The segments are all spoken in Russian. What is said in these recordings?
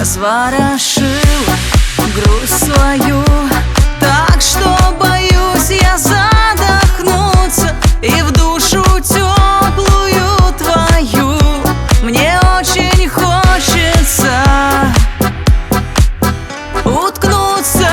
разворошила грусть свою, так что боюсь я задохнуться. И в душу теплую твою мне очень хочется уткнуться.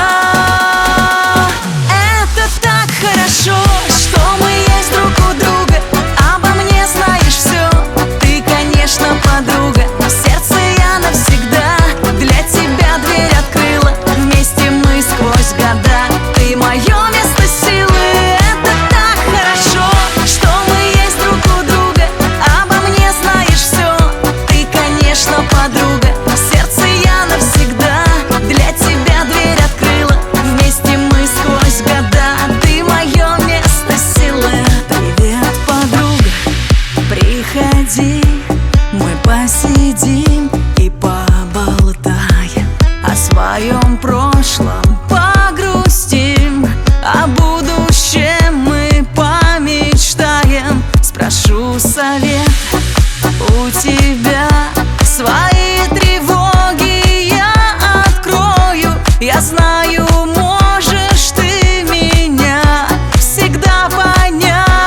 Это так хорошо, что мы есть друг у друга. Обо мне знаешь все, ты, конечно, подруга. В сердце я навсегда для тебя дверь открыла. Вместе мы сквозь года, ты мое место силы. Это так хорошо, что мы есть друг у друга. Обо мне знаешь все, ты, конечно, подруга. В сердце я навсегда для тебя дверь открыла. Вместе мы сквозь года, ты мое место силы. Привет, подруга, приходи, мы посидим и поболтаем о своем прошлом, погрустим, о будущем мы помечтаем. Спрошу совет у тебя, свои тревоги я открою. Я знаю, можешь ты меня всегда понять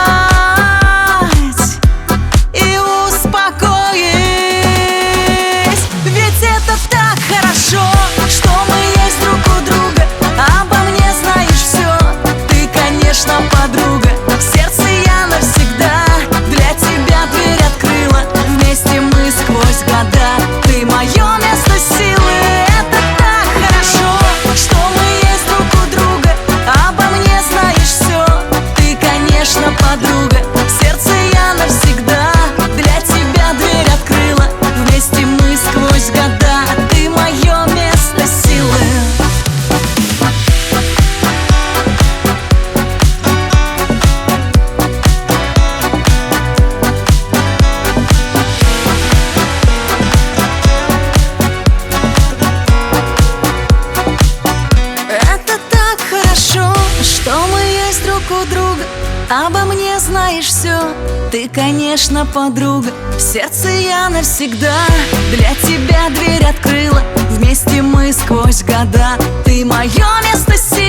и успокоить. Ведь это так хорошо, что мы есть друг у друга. Обо мне знаешь все, ты, конечно, подруга. В сердце я навсегда для тебя дверь открыла. Вместе мы сквозь года, ты мое место силы. Это так хорошо, что мы есть друг у друга. Обо мне знаешь все, ты, конечно, подруга. В сердце я навсегда для тебя дверь открыла. Вместе мы сквозь года, ты мое место силы. Это так хорошо, что мы есть друг у друга. Обо мне знаешь все, ты, конечно, подруга. В сердце я навсегда для тебя дверь открыла. Вместе мы сквозь года, ты мое место силы.